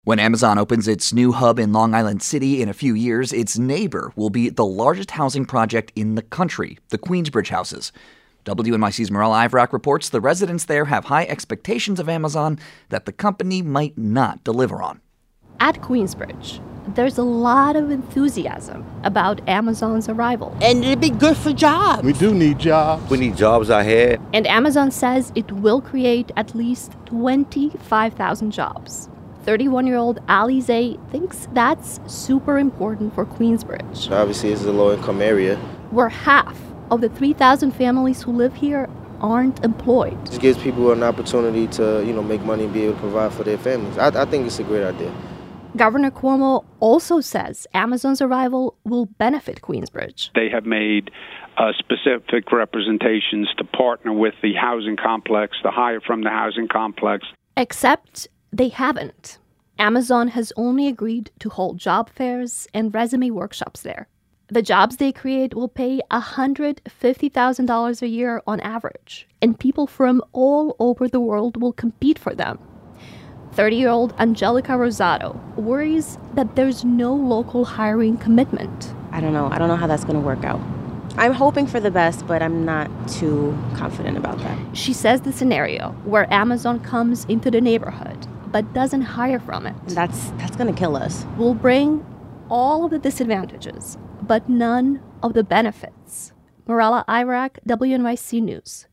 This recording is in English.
When Amazon opens its new hub in Long Island City in a few years, its neighbor will be the largest housing project in the country, the Queensbridge Houses. WNYC's Mirella Ivrak reports the residents there have high expectations of Amazon that the company might not deliver on. At Queensbridge, there's a lot of enthusiasm about Amazon's arrival. And it'd be good for jobs. We do need jobs. We need jobs out here. And Amazon says it will create at least 25,000 jobs. 31-year-old Ali Zay thinks that's super important for Queensbridge. Obviously, it's a low-income area, where half of the 3,000 families who live here aren't employed. It gives people an opportunity to, make money and be able to provide for their families. I think it's a great idea. Governor Cuomo also says Amazon's arrival will benefit Queensbridge. They have made specific representations to partner with the housing complex, to hire from the housing complex. Except they haven't. Amazon has only agreed to hold job fairs and resume workshops there. The jobs they create will pay $150,000 a year on average, and people from all over the world will compete for them. 30-year-old Angelica Rosado worries that there's no local hiring commitment. I don't know how that's going to work out. I'm hoping for the best, but I'm not too confident about that. She says the scenario where Amazon comes into the neighborhood but doesn't hire from it. That's going to kill us. Will bring all of the disadvantages, but none of the benefits. Mirella Ivrak, WNYC News.